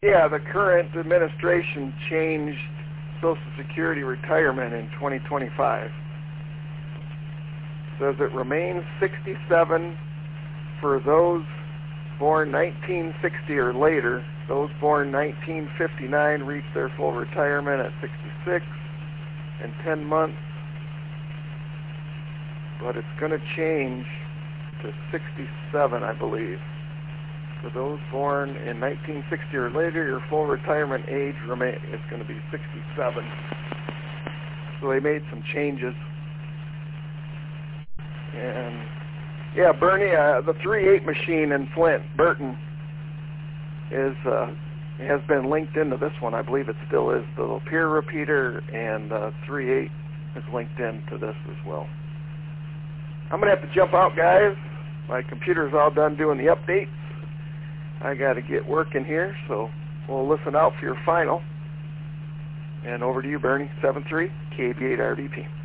Yeah, the current administration changed Social Security retirement in 2025. Says it remains 67 for those born 1960 or later. Those born 1959 reach their full retirement at 66 and 10 months. But it's going to change to 67, I believe. For those born in 1960 or later, your full retirement age is going to be 67. So they made some changes. And yeah, Bernie, the 3/8 machine in Flint, Burton, has been linked into this one. I believe it still is. The Lapeer repeater and 3/8 is linked into this as well. I'm going to have to jump out, guys. My computer's all done doing the updates. I got to get working here, so we'll listen out for your final. And over to you, Bernie, 7-3, KB8RDP.